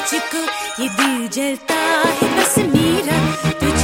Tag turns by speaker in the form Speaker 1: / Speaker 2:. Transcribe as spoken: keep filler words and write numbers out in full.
Speaker 1: तुझको ये दिल जलता है बस मेरा तुझ